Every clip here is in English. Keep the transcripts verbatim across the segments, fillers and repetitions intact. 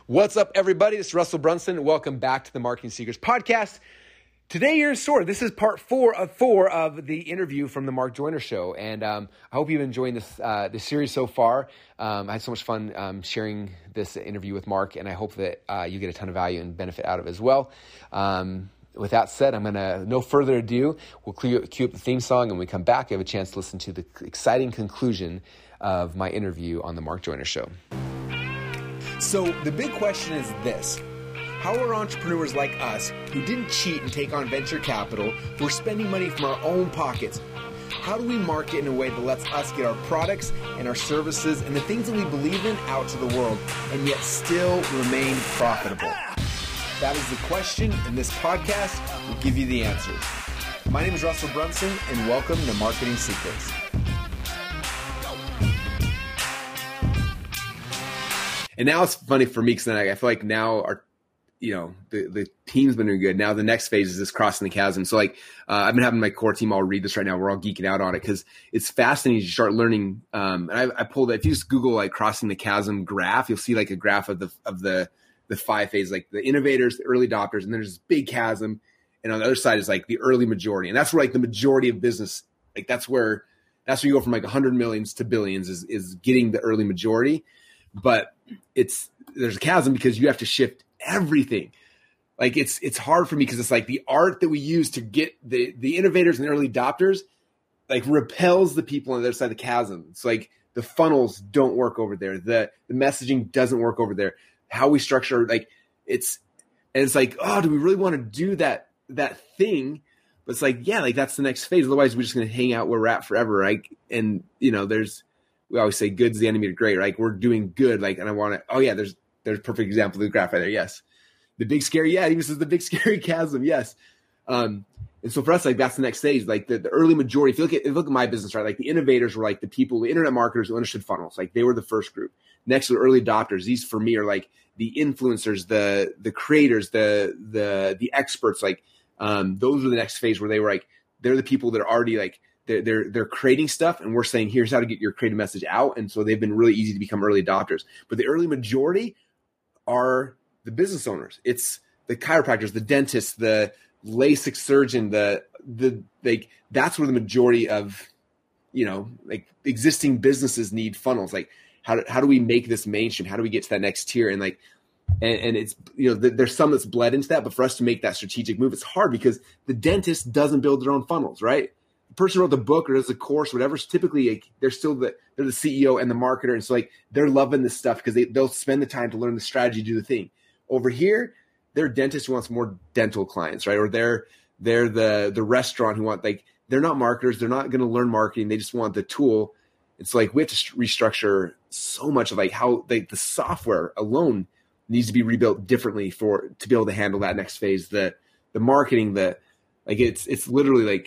What's up, everybody? This is Russell Brunson. Welcome back to the Marketing Secrets Podcast. Today, you're in store. This is part four of four of the interview from the Mark Joyner Show, and um, I hope you've been enjoying this uh, this series so far. Um, I had so much fun um, sharing this interview with Mark, and I hope that uh, you get a ton of value and benefit out of it as well. Um, with that said, I'm going to, no further ado, we'll cue, cue up the theme song, and when we come back, you have a chance to listen to the exciting conclusion of my interview on the Mark Joyner Show. So the big question is this: how are entrepreneurs like us, who didn't cheat and take on venture capital, who are spending money from our own pockets, how do we market in a way that lets us get our products and our services and the things that we believe in out to the world and yet still remain profitable? That is the question, and this podcast will give you the answers. My name is Russell Brunson, and welcome to Marketing Secrets. And now it's funny for me because I feel like now our, you know, the, the team's been doing good. Now the next phase is this crossing the chasm. So like uh, I've been having my core team all read this right now. We're all geeking out on it because it's fascinating to start learning. Um, and I, I pulled it. If you just Google like crossing the chasm graph, you'll see like a graph of the of the the five phases, like the innovators, the early adopters, and then there's this big chasm. And on the other side is like the early majority, and that's where like the majority of business, like that's where that's where you go from like a hundred millions to billions is is getting the early majority. But it's there's a chasm because you have to shift everything. Like it's it's hard for me because it's like the art that we use to get the the innovators and the early adopters like repels the people on the other side of the chasm. It's like the funnels don't work over there. The the messaging doesn't work over there. How we structure like it's and it's like, oh, do we really want to do that that thing? But it's like, yeah, like that's the next phase. Otherwise, we're just gonna hang out where we're at forever, right? And you know, there's we always say good's the enemy of great, right? We're doing good, like, and I want to. Oh yeah, there's there's a perfect example of the graph right there. Yes, the big scary. Yeah, he says the big scary chasm. Yes, um, and so for us, like that's the next stage. Like the, the early majority. If you look at if you look at my business, right? Like the innovators were like the people, the internet marketers who understood funnels. Like they were the first group. Next were early adopters. These for me are like the influencers, the the creators, the the the experts. Like um, those were the next phase where they were like they're the people that are already like. They're, they're, they're creating stuff, and we're saying, here's how to get your creative message out. And so they've been really easy to become early adopters. But the early majority are the business owners. It's the chiropractors, the dentists, the LASIK surgeon, the, the, like, that's where the majority of, you know, like existing businesses need funnels. Like, how do, how do we make this mainstream? How do we get to that next tier? And like, and, and it's, you know, the, there's some that's bled into that, but for us to make that strategic move, it's hard because the dentist doesn't build their own funnels, right? Person wrote the book or does a course, whatever. Typically, like, they're still the they're the C E O and the marketer, and so like they're loving this stuff because they they'll spend the time to learn the strategy, do the thing. Over here, they're a dentist who wants more dental clients, right? Or they're they're the the restaurant who want like they're not marketers, they're not going to learn marketing, they just want the tool. It's like we have to restructure so much of like how they, the software alone needs to be rebuilt differently for to be able to handle that next phase. The the marketing, the like it's it's literally like.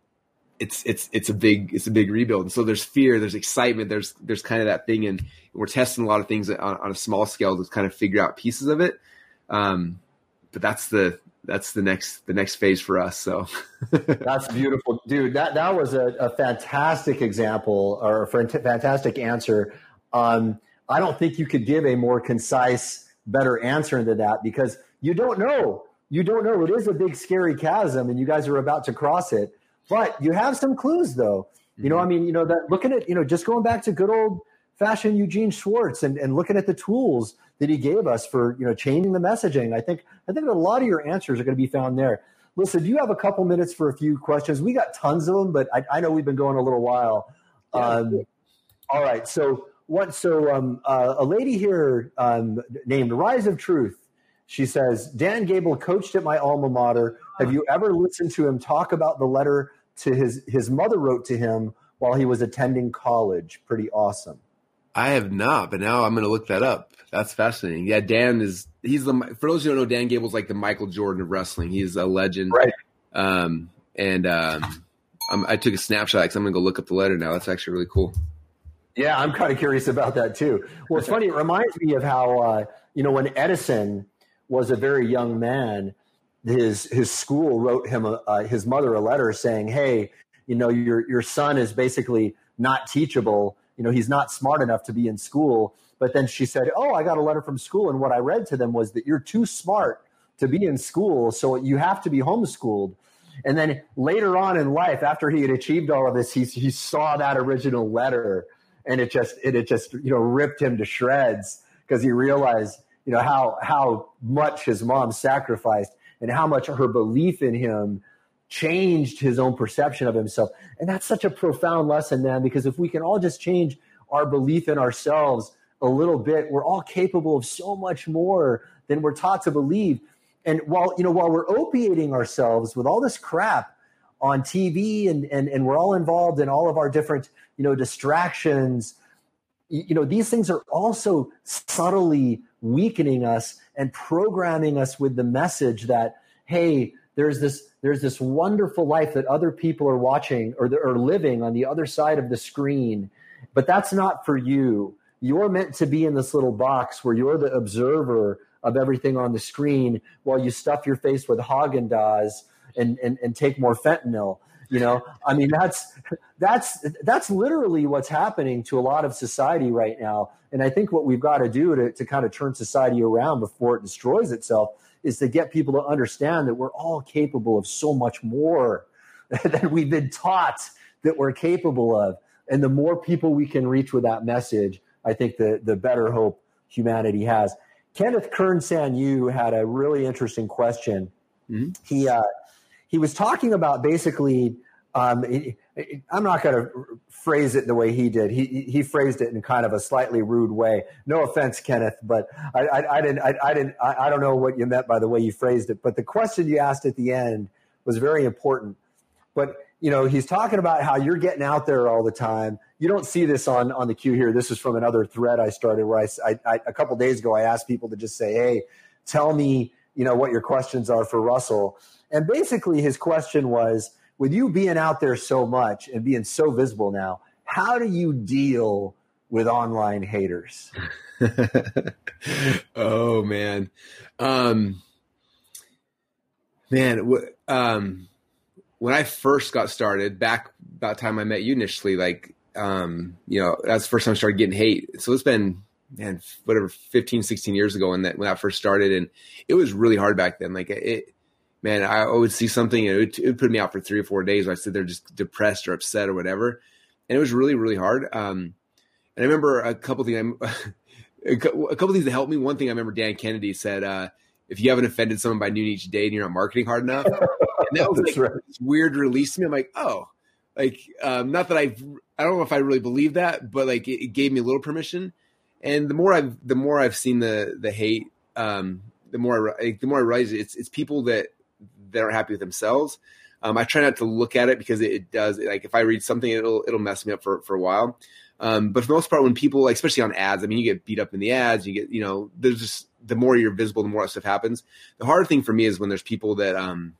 It's it's it's a big it's a big rebuild, and so there's fear, there's excitement, there's there's kind of that thing, and we're testing a lot of things on, on a small scale to kind of figure out pieces of it. Um, but that's the that's the next the next phase for us. So that's beautiful, dude. That that was a, a fantastic example or a fantastic answer. Um, I don't think you could give a more concise, better answer into that because you don't know. You don't know. It is a big scary chasm, and you guys are about to cross it. But you have some clues, though. You know, I mean, you know, that looking at, you know, just going back to good old fashioned Eugene Schwartz and, and looking at the tools that he gave us for, you know, changing the messaging. I think I think a lot of your answers are going to be found there. Listen, do you have a couple minutes for a few questions? We got tons of them, but I, I know we've been going a little while. Yeah, um, all right. So what? So um, uh, a lady here um, named Rise of Truth. She says, Dan Gable coached at my alma mater. Have you ever listened to him talk about the letter to his, his mother wrote to him while he was attending college? Pretty awesome. I have not, but now I'm going to look that up. That's fascinating. Yeah, Dan is, he's the, for those who don't know, Dan Gable's like the Michael Jordan of wrestling. He's a legend. Right. Um, and um, I'm, I took a snapshot because I'm going to go look up the letter now. That's actually really cool. Yeah, I'm kind of curious about that too. Well, it's funny. It reminds me of how, uh, you know, when Edison was a very young man, his his school wrote him a, uh, his mother a letter saying, "Hey, you know, your your son is basically not teachable. You know, he's not smart enough to be in school, But then she said, oh, I got a letter from school. And what I read to them was that you're too smart to be in school, so you have to be homeschooled. And then later on in life, after he had achieved all of this, he, he saw that original letter, and it just it, it just you know ripped him to shreds, because he realized you know how how much his mom sacrificed and how much her belief in him changed his own perception of himself. And that's such a profound lesson, man, because if we can all just change our belief in ourselves a little bit, we're all capable of so much more than we're taught to believe. And while, you know, while we're opiating ourselves with all this crap on T V and, and, and we're all involved in all of our different, you know, distractions, you, you know, these things are also subtly weakening us and programming us with the message that, hey, there's this, there's this wonderful life that other people are watching or are living on the other side of the screen, but that's not for you. You're meant to be in this little box where you're the observer of everything on the screen while you stuff your face with Haagen-Dazs and, and, and take more fentanyl. You know, I mean, that's, that's, that's literally what's happening to a lot of society right now. And I think what we've got to do to, to kind of turn society around before it destroys itself is to get people to understand that we're all capable of so much more than we've been taught that we're capable of. And the more people we can reach with that message, I think the, the better hope humanity has. Kenneth Kern-Sanyu had a really interesting question. Mm-hmm. He uh, he was talking about basically, um, he, I'm not going to phrase it the way he did. He he phrased it in kind of a slightly rude way. No offense, Kenneth, but I, I, I didn't I, I didn't I, I don't know what you meant by the way you phrased it. But the question you asked at the end was very important. But you know, he's talking about how you're getting out there all the time. You don't see this on, on the queue here. This is from another thread I started where I, I, I a couple days ago, I asked people to just say, hey, tell me, you know, what your questions are for Russell. And basically his question was, with you being out there so much and being so visible now, how do you deal with online haters? Oh, man. Um, man, w- um, when I first got started, back about the time I met you initially, like, um, you know, that's the first time I started getting hate. So it's been, man, whatever, fifteen, sixteen years ago when that, when that first started. And it was really hard back then. Like it, man, I would see something and it would, it would put me out for three or four days. Where I sit there just depressed or upset or whatever. And it was really, really hard. Um, and I remember a couple things, a couple things that helped me. One thing I remember Dan Kennedy said, uh, if you haven't offended someone by noon each day and you're not marketing hard enough, and that was like right. This weird release to me. I'm like, oh, like, um, not that I, I don't know if I really believe that, but like it, it gave me a little permission. And the more I've, the more I've seen the, the hate, um, the more I, the more I realize it's, it's people that, that aren't happy with themselves. Um, I try not to look at it because it, it does, like if I read something, it'll, it'll mess me up for, for a while. Um, but for the most part, when people, like, especially on ads, I mean, you get beat up in the ads, you get, you know, there's just, the more you're visible, the more that stuff happens. The hard thing for me is when there's people that, um,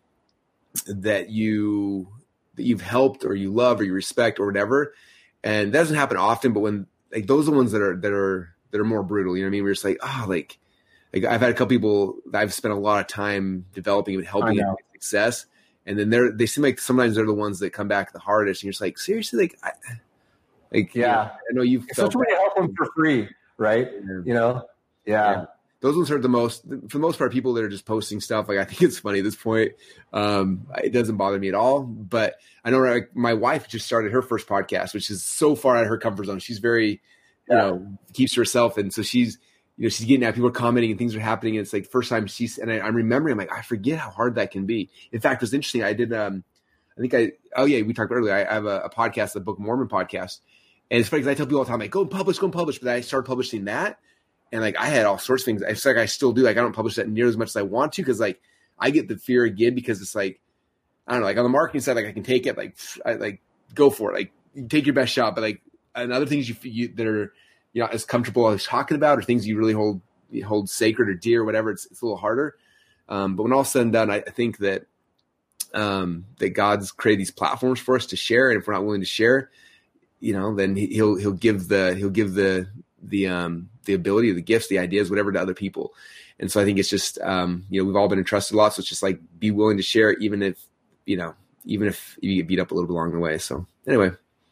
that you, that you've helped or you love or you respect or whatever. And that doesn't happen often, but when like those are the ones that are, that are, that are more brutal, you know what I mean? We're just like, oh, like, like I've had a couple people that I've spent a lot of time developing and helping in success. And then they're, they seem like sometimes they're the ones that come back the hardest. And you're just like, seriously, like, I, like, yeah, you know, I know you've such a way to help them for free, right? Yeah. You know, yeah. yeah. Those ones hurt the most. For the most part, people that are just posting stuff, like I think it's funny at this point. Um, it doesn't bother me at all. But I know like, my wife just started her first podcast, which is so far out of her comfort zone. She's very, yeah. you know, keeps to herself, and so she's, you know, she's getting at people are commenting and things are happening. And it's like first time she's, and I, I'm remembering, I'm like, I forget how hard that can be. In fact, it was interesting. I did, um, I think I, oh yeah, we talked about earlier. I, I have a, a podcast, the Book of Mormon podcast. And it's funny because I tell people all the time, like, go and publish, go and publish. But I started publishing that. And like, I had all sorts of things. It's like, I still do. Like, I don't publish that near as much as I want to. Cause like, I get the fear again because it's like, I don't know, like on the marketing side, like I can take it, like, I like go for it. Like you take your best shot. But like, and other things you, you that are, you know, as comfortable as talking about or things you really hold, you hold sacred or dear or whatever, it's, it's a little harder. Um, but when all said and done, I, I think that, um, that God's created these platforms for us to share. And if we're not willing to share, you know, then he'll, he'll give the, he'll give the, the, um, the ability, the gifts, the ideas, whatever to other people. And so I think it's just, um, you know, we've all been entrusted a lot. So it's just like, be willing to share, even if, you know, even if you get beat up a little bit along the way. So anyway.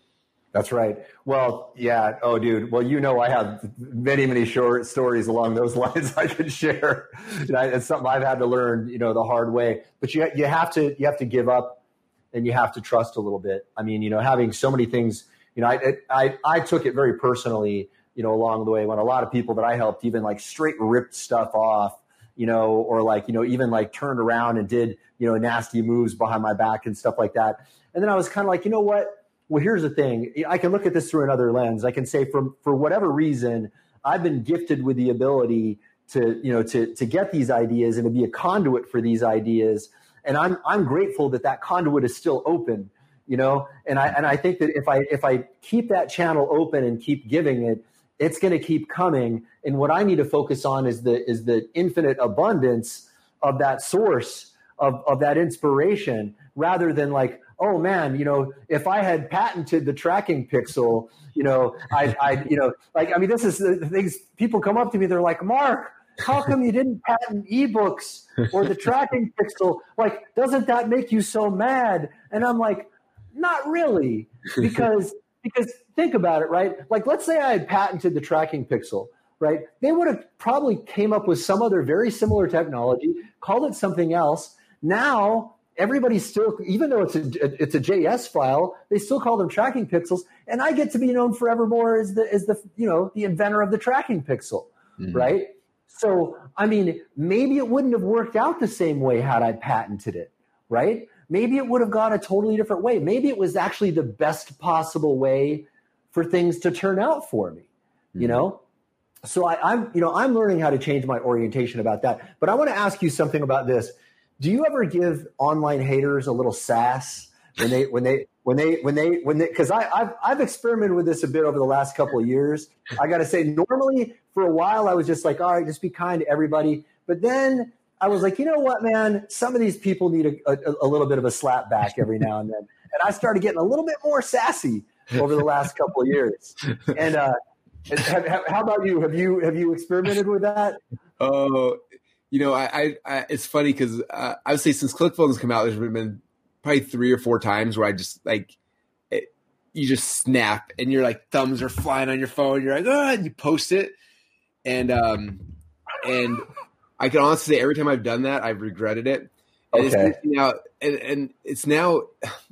That's right. Well, yeah. Oh, dude. Well, you know, I have many, many short stories along those lines I could share. And I, it's something I've had to learn, you know, the hard way. But you you have to you have to give up, and you have to trust a little bit. I mean, you know, having so many things. You know, I I I took it very personally, you know, along the way when a lot of people that I helped even like straight ripped stuff off, you know, or like, you know, even like turned around and did, you know, nasty moves behind my back and stuff like that. And then I was kind of like, you know what? Well, here's the thing. I can look at this through another lens. I can say from for whatever reason, I've been gifted with the ability to, you know, to to get these ideas and to be a conduit for these ideas. And I'm I'm grateful that that conduit is still open, you know. And I and I think that if I if I keep that channel open and keep giving it, it's going to keep coming. And what I need to focus on is the is the infinite abundance of that source of of that inspiration, rather than like, oh man, you know, if I had patented the tracking pixel, you know, I, I, you know, like, I mean, this is the things people come up to me. They're like, Mark, how come you didn't patent ebooks or the tracking pixel? Like, doesn't that make you so mad? And I'm like, not really, because, because think about it, right? Like, let's say I had patented the tracking pixel, right? They would have probably came up with some other very similar technology, called it something else. Now, everybody's still, even though it's a it's a J S file, they still call them tracking pixels, and I get to be known forevermore as the as the you know the inventor of the tracking pixel, mm-hmm. right? So I mean, maybe it wouldn't have worked out the same way had I patented it, right? Maybe it would have gone a totally different way. Maybe it was actually the best possible way for things to turn out for me, mm-hmm. you know. So I, I'm you know I'm learning how to change my orientation about that. But I want to ask you something about this. Do you ever give online haters a little sass when they when they when they when they when they because I I've I've experimented with this a bit over the last couple of years. I got to say, normally for a while I was just like, all right, just be kind to everybody. But then I was like, you know what, man? Some of these people need a, a, a little bit of a slap back every now and then. And I started getting a little bit more sassy over the last couple of years. And uh, have, have, how about you? Have you have you experimented with that? Oh. You know, I, I, I it's funny because uh, I would say since ClickFunnels come out, there's been probably three or four times where I just like, it, you just snap and your like thumbs are flying on your phone. You're like, oh, and you post it. And, um, and I can honestly say every time I've done that, I've regretted it. And okay. It's now, and, and it's now,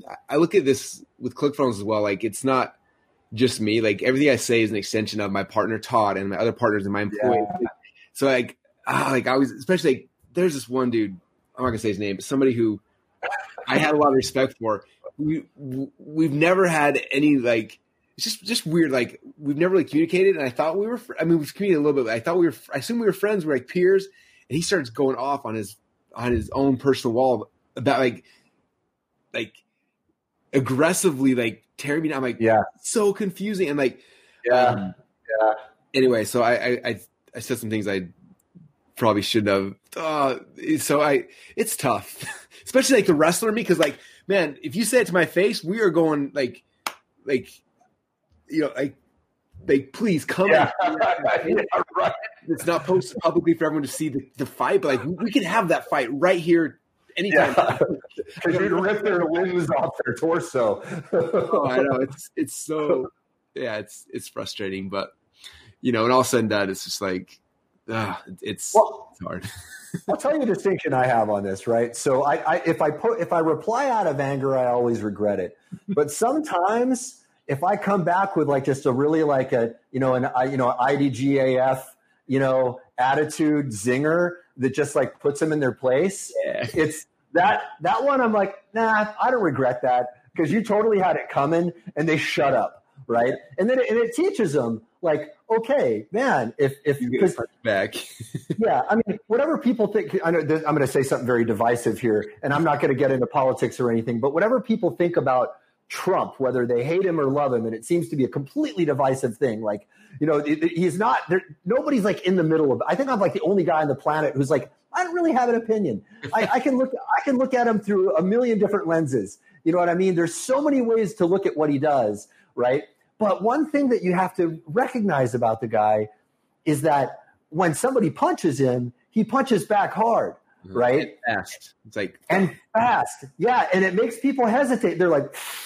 I look at this with ClickFunnels as well. Like, it's not just me. Like, everything I say is an extension of my partner Todd and my other partners and my employees. Yeah. So like, Ah, like I was, especially like, there's this one dude, I'm not gonna say his name, but somebody who I had a lot of respect for. We we've never had any like, it's just just weird. Like we've never really communicated, and I thought we were. I mean, we've communicated a little bit. But I thought we were. I assumed we were friends. We we're like peers, and he starts going off on his on his own personal wall about like like aggressively like tearing me down. I'm like, yeah, so confusing and like, yeah, um, yeah. Anyway, so I I I, I said some things I. Probably shouldn't have. Uh, so I, it's tough, especially like the wrestler in me. Cause like, man, if you say it to my face, we are going like, like, you know, like, like, please come. Yeah. Yeah, right. It's not posted publicly for everyone to see the, the fight, but like, we, we can have that fight right here anytime. Yeah. Cause you'd rip their limbs off their torso. Oh, I know. It's, it's so, yeah, it's, it's frustrating, but you know, and all said and done, it's just like, Uh, it's, well, it's hard. I'll tell you the distinction I have on this, right? So I, I if I put if I reply out of anger, I always regret it. But sometimes if I come back with like just a really like a you know an you know I D G A F you know attitude zinger that just like puts them in their place, yeah. it's that that one I'm like, nah, I don't regret that because you totally had it coming, and they shut up, right? And then it, and it teaches them. Like, okay, man, if if you get back, yeah, I mean, whatever people think. I know I'm going to say something very divisive here, and I'm not going to get into politics or anything. But whatever people think about Trump, whether they hate him or love him, and it seems to be a completely divisive thing. Like, you know, it, it, he's not there. Nobody's like in the middle of. I think I'm like the only guy on the planet who's like, I don't really have an opinion. I, I can look. I can look at him through a million different lenses. You know what I mean? There's so many ways to look at what he does, right? But one thing that you have to recognize about the guy is that when somebody punches him, he punches back hard, right? And fast. It's like and fast, yeah. And it makes people hesitate. They're like,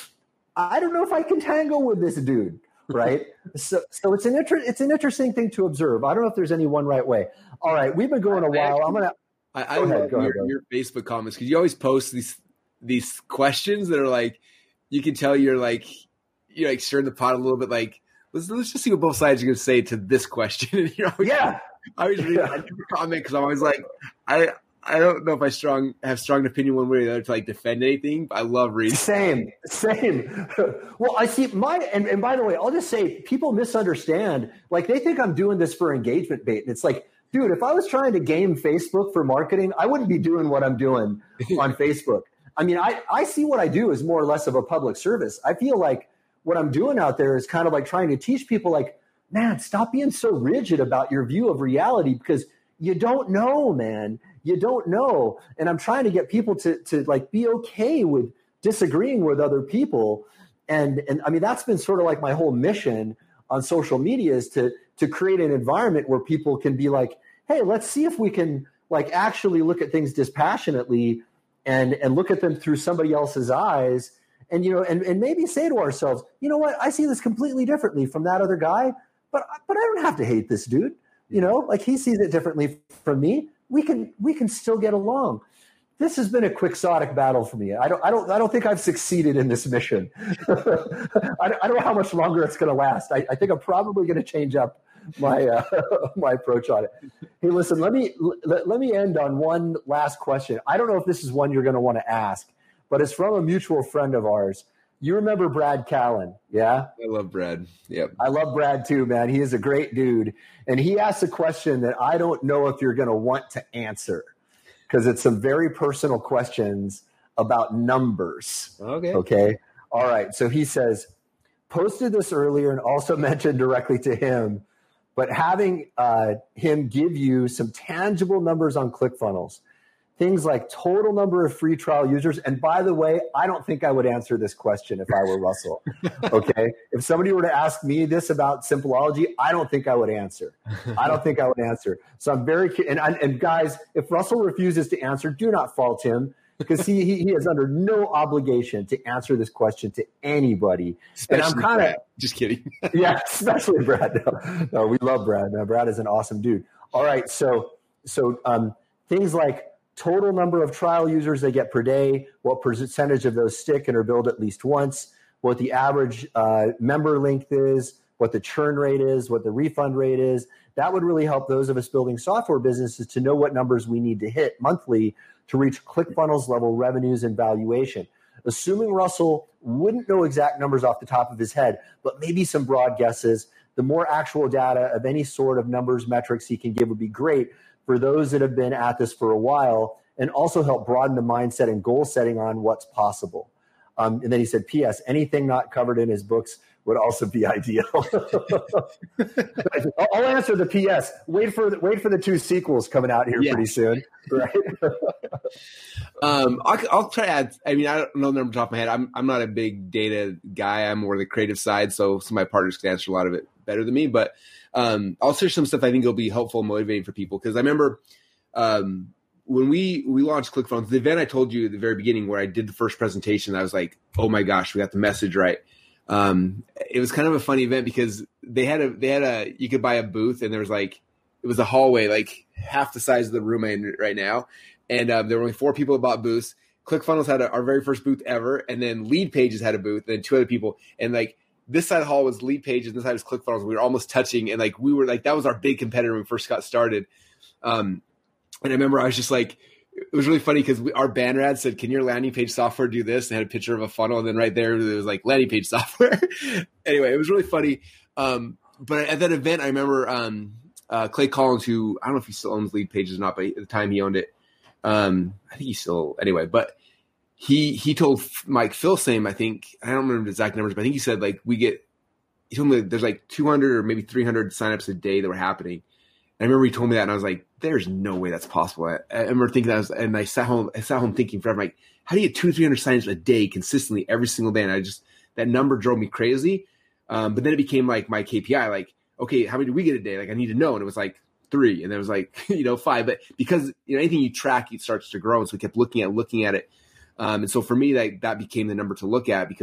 I don't know if I can tangle with this dude. Right. so, so it's an inter- it's an interesting thing to observe. I don't know if there's any one right way. All right. We've been going a while. I'm going to, I, I love your, ahead, your Facebook comments because you always post these, these questions that are like, you can tell you're like, you're like stirring the pot a little bit. Like, let's, let's just see what both sides are going to say to this question. And you're always, yeah. I always read yeah. a comment because I'm always like, I, I don't know if I strong have strong opinion one way or the other to like defend anything, but I love reading. Same, same. Well, I see my, and, and by the way, I'll just say people misunderstand. Like they think I'm doing this for engagement bait. And it's like, dude, if I was trying to game Facebook for marketing, I wouldn't be doing what I'm doing on Facebook. I mean, I, I see what I do as more or less of a public service. I feel like what I'm doing out there is kind of like trying to teach people like, man, stop being so rigid about your view of reality because you don't know, man. You don't know. And I'm trying to get people to, to like be okay with disagreeing with other people. And, and I mean, that's been sort of like my whole mission on social media is to, to create an environment where people can be like, hey, let's see if we can like actually look at things dispassionately and, and look at them through somebody else's eyes. And, you know, and, and maybe say to ourselves, you know what, I see this completely differently from that other guy, but, but I don't have to hate this dude. You know, like he sees it differently from me. We can we can still get along. This has been a quixotic battle for me. I don't I don't I don't think I've succeeded in this mission. I, I don't know how much longer it's going to last. I, I think I'm probably going to change up my uh, my approach on it. Hey, listen, let me let, let me end on one last question. I don't know if this is one you're going to want to ask, but it's from a mutual friend of ours. You remember Brad Callen, yeah? I love Brad. Yep. I love Brad too, man. He is a great dude. And he asked a question that I don't know if you're going to want to answer because it's some very personal questions about numbers. Okay. Okay. All right. So he says, posted this earlier and also mentioned directly to him, but having uh, him give you some tangible numbers on ClickFunnels. Things like total number of free trial users. And by the way, I don't think I would answer this question if I were Russell. Okay. If somebody were to ask me this about Simpleology, I don't think I would answer. I don't think I would answer. So I'm very, and, and guys, if Russell refuses to answer, do not fault him because he, he, he is under no obligation to answer this question to anybody. Especially and I'm kind of just kidding. Yeah, especially Brad. No, no, we love Brad. Man, Brad is an awesome dude. All right. So, so um, things like, total number of trial users they get per day, what percentage of those stick and are billed at least once, what the average uh, member length is, what the churn rate is, what the refund rate is. That would really help those of us building software businesses to know what numbers we need to hit monthly to reach ClickFunnels level revenues and valuation. Assuming Russell wouldn't know exact numbers off the top of his head, but maybe some broad guesses, the more actual data of any sort of numbers metrics he can give would be great for those that have been at this for a while and also help broaden the mindset and goal setting on what's possible. Um, and then he said, P S, anything not covered in his books would also be ideal. I'll answer the P S. Wait for the, wait for the two sequels coming out here yeah. pretty soon. Right. um, I'll, I'll try to add, I mean, I don't know the number off the top of my head. I'm, I'm not a big data guy. I'm more the creative side. So some of my partners can answer a lot of it better than me, but Um, I'll share some stuff I think will be helpful and motivating for people. Cause I remember, um, when we, we launched ClickFunnels, the event I told you at the very beginning where I did the first presentation, I was like, oh my gosh, we got the message right. Um, it was kind of a funny event because they had a, they had a, you could buy a booth and there was like, it was a hallway, like half the size of the room I'm in right now. And, um, there were only four people that bought booths. ClickFunnels had a, our very first booth ever. And then Lead Pages had a booth and then two other people. And like, this side of the hall was Lead Pages, this side was ClickFunnels. We were almost touching, and like we were like that was our big competitor when we first got started. Um, and I remember I was just like, it was really funny because our banner ad said, "Can your landing page software do this?" And had a picture of a funnel, and then right there it was like landing page software. Anyway, it was really funny. Um, but at that event, I remember um, uh, Clay Collins, who I don't know if he still owns Lead Pages or not, but at the time he owned it. Um, I think he still anyway, but. He he told Mike Filsame, I think, I don't remember the exact numbers, but I think he said like we get, he told me there's like two hundred or maybe three hundred signups a day that were happening. And I remember he told me that and I was like, there's no way that's possible. I, I remember thinking that, I was, and I sat home, I sat home thinking forever, like, how do you get two or three hundred signups a day consistently every single day? And I just, that number drove me crazy. Um, but then it became like my K P I, like, okay, how many do we get a day? Like I need to know. And it was like three and then it was like, you know, five, but because you know, anything you track, it starts to grow. And so we kept looking at, looking at it. Um, and so for me, that, that became the number to look at because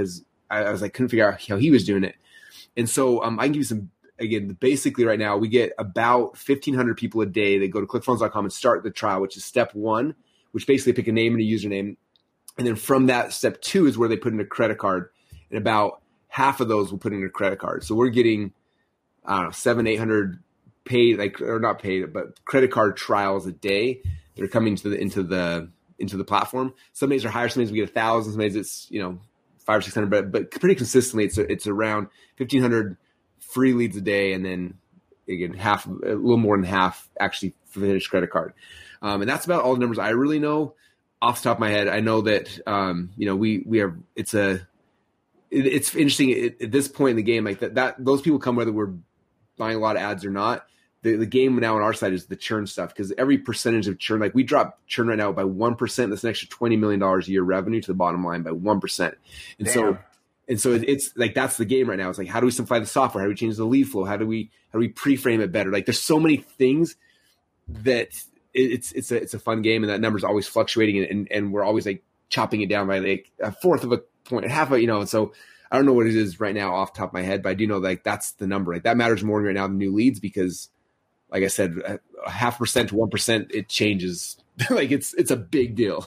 I, I was like, couldn't figure out how he was doing it. And so um, I can give you some, again, basically right now we get about fifteen hundred people a day that go to clickfunnels dot com and start the trial, which is step one, which basically pick a name and a username. And then from that, step two is where they put in a credit card. And about half of those will put in a credit card. So we're getting, I don't know, seven, eight hundred paid, like, or not paid, but credit card trials a day that are coming to the, into the, into the platform. Some days are higher. Some days we get a thousand. Some days it's, you know, five or six hundred, but, but pretty consistently it's, it's around fifteen hundred free leads a day. And then again, half, a little more than half actually finish credit card. Um, and that's about all the numbers I really know off the top of my head. I know that, um, you know, we, we are, it's a, it, it's interesting at, at this point in the game, like that, that those people come whether we're buying a lot of ads or not. The, the game now on our side is the churn stuff, because every percentage of churn, like we drop churn right now by one percent. That's an extra twenty million dollars a year revenue to the bottom line by one percent. And Damn. so, and so it's like, that's the game right now. It's like, how do we simplify the software? How do we change the lead flow? How do we, how do we pre-frame it better? Like there's so many things that it's, it's a, it's a fun game, and that number's always fluctuating, and, and, and we're always like chopping it down by like a fourth of a point, a half of, you know, and so I don't know what it is right now off the top of my head, but I do know like that's the number. Like that matters more right now than new leads, because like I said, a half percent to one percent, it changes. Like it's it's a big deal.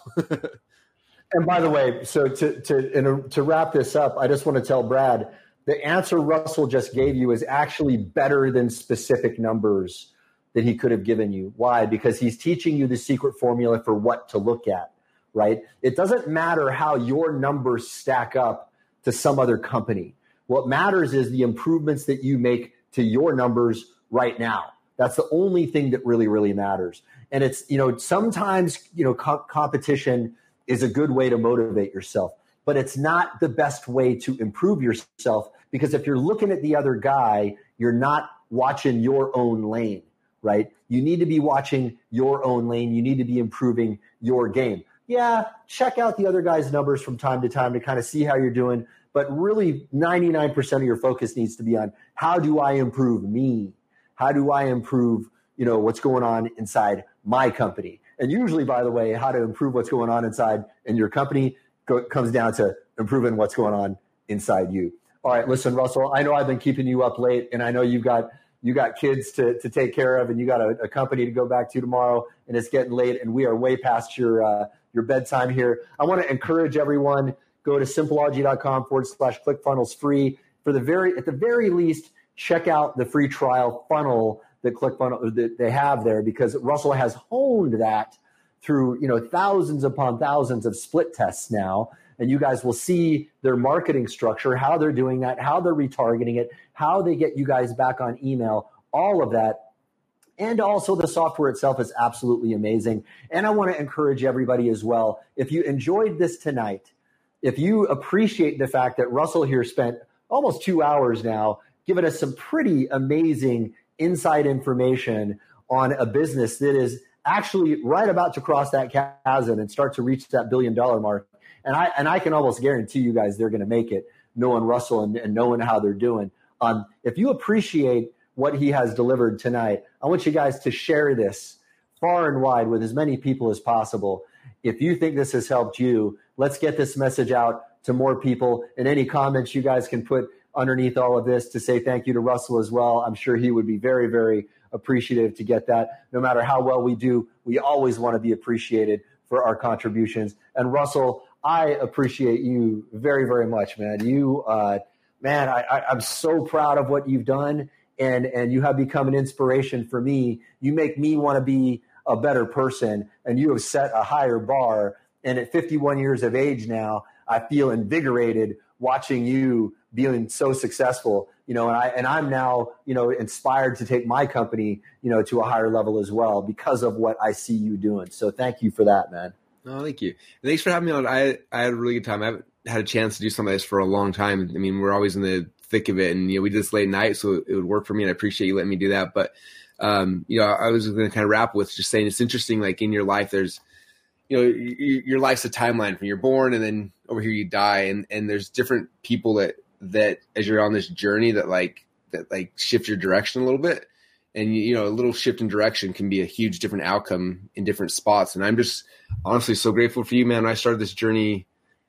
And by the way, so to to and to wrap this up, I just want to tell Brad, the answer Russell just gave you is actually better than specific numbers that he could have given you. Why? Because he's teaching you the secret formula for what to look at, right? It doesn't matter how your numbers stack up to some other company. What matters is the improvements that you make to your numbers right now. That's the only thing that really, really matters. And it's, you know, sometimes, you know, co- competition is a good way to motivate yourself, but it's not the best way to improve yourself, because if you're looking at the other guy, you're not watching your own lane, right? You need to be watching your own lane. You need to be improving your game. Yeah, check out the other guy's numbers from time to time to kind of see how you're doing, but really ninety-nine percent of your focus needs to be on how do I improve me? How do I improve, you know, what's going on inside my company? And usually, by the way, how to improve what's going on inside in your company go, comes down to improving what's going on inside you. All right, listen, Russell, I know I've been keeping you up late, and I know you've got you got kids to, to take care of, and you got a, a company to go back to tomorrow, and it's getting late, and we are way past your uh, your bedtime here. I want to encourage everyone, go to simpleology.com forward slash ClickFunnels free. For the very, at the very least, check out the free trial funnel that ClickFunnels that they have there, because Russell has honed that through, you know, thousands upon thousands of split tests now. And you guys will see their marketing structure, how they're doing that, how they're retargeting it, how they get you guys back on email, all of that. And also the software itself is absolutely amazing. And I want to encourage everybody as well, if you enjoyed this tonight, if you appreciate the fact that Russell here spent almost two hours now giving us some pretty amazing inside information on a business that is actually right about to cross that chasm and start to reach that billion dollar mark. And I and I can almost guarantee you guys they're going to make it, knowing Russell and, and knowing how they're doing. Um, if you appreciate what he has delivered tonight, I want you guys to share this far and wide with as many people as possible. If you think this has helped you, let's get this message out to more people. And any comments you guys can put underneath all of this to say thank you to Russell as well. I'm sure he would be very, very appreciative to get that. No matter how well we do, we always want to be appreciated for our contributions. And Russell, I appreciate you very, very much, man. You, uh, man, I, I, I'm so proud of what you've done, and and you have become an inspiration for me. You make me want to be a better person, and you have set a higher bar. And at fifty-one years of age now, I feel invigorated watching you being so successful, you know, and I, and I'm now, you know, inspired to take my company, you know, to a higher level as well because of what I see you doing. So thank you for that, man. Oh, thank you. Thanks for having me on. I, I had a really good time. I haven't had a chance to do some of this for a long time. I mean, we're always in the thick of it, and, you know, we did this late night, so it would work for me, and I appreciate you letting me do that. But, um, you know, I was going to kind of wrap with just saying it's interesting, like in your life, there's, you know, your, your life's a timeline from you're born and then over here you die. And, and there's different people that, that as you're on this journey that like, that like shift your direction a little bit. And, you know, a little shift in direction can be a huge different outcome in different spots. And I'm just honestly so grateful for you, man. When I started this journey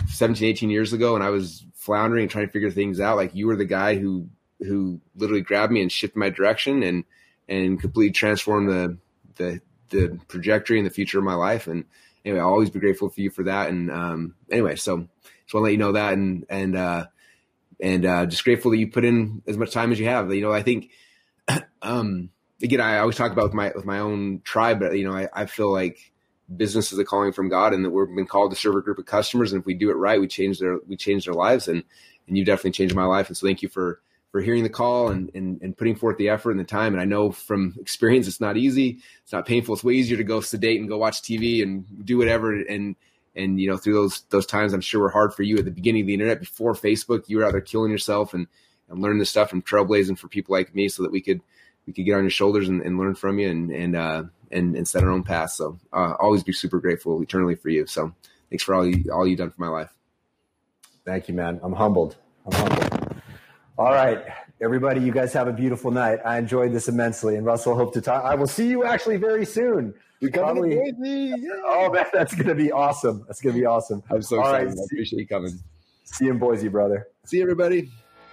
seventeen, eighteen years ago and I was floundering and trying to figure things out, like you were the guy who, who literally grabbed me and shifted my direction and, and completely transformed the, the, the trajectory and the future of my life. And anyway, I'll always be grateful for you for that. And, um, anyway, so just want to let you know that, and, and, uh, and, uh, just grateful that you put in as much time as you have. You know, I think, um, again, I always talk about with my, with my own tribe, but you know, I, I feel like business is a calling from God, and that we've been called to serve a group of customers. And if we do it right, we change their, we change their lives. And, and you definitely changed my life. And so thank you for, for hearing the call and, and, and putting forth the effort and the time. And I know from experience, it's not easy. It's not painful. It's way easier to go sedate and go watch T V and do whatever. And, and, you know, through those, those times, I'm sure were hard for you at the beginning of the internet before Facebook. You were out there killing yourself and, and learning this stuff and trailblazing for people like me so that we could, we could get on your shoulders and, and learn from you and, and, uh, and, and set our own path. So, uh, always be super grateful eternally for you. So thanks for all you, all you've done for my life. Thank you, man. I'm humbled. I'm humbled. All right, everybody, you guys have a beautiful night. I enjoyed this immensely. And Russell, hope to talk. I will see you actually very soon. You're coming to Boise. Yeah. Oh, man, that's going to be awesome. That's going to be awesome. I'm so All excited. right, I appreciate you coming. See you in Boise, brother. See you, everybody.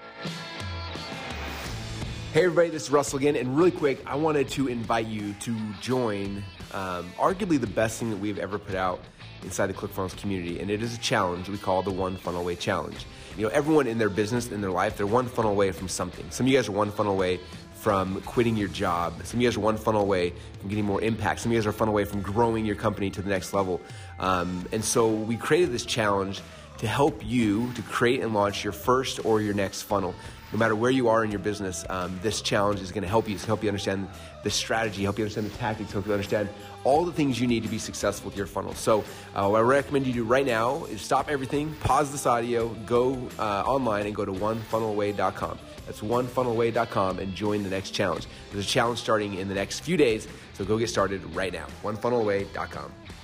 Hey, everybody, this is Russell again. And really quick, I wanted to invite you to join um, arguably the best thing that we've ever put out inside the ClickFunnels community. And it is a challenge we call the One Funnel Away Challenge. You know, everyone in their business, in their life, they're one funnel away from something. Some of you guys are one funnel away from quitting your job. Some of you guys are one funnel away from getting more impact. Some of you guys are a funnel away from growing your company to the next level. Um, and so we created this challenge to help you to create and launch your first or your next funnel. No matter where you are in your business, um, this challenge is going to help you. It's going to help you understand the strategy, help you understand the tactics, help you understand all the things you need to be successful with your funnel. So uh, what I recommend you do right now is stop everything, pause this audio, go uh, online and go to one funnel away dot com. That's one funnel away dot com and join the next challenge. There's a challenge starting in the next few days, so go get started right now, one funnel away dot com.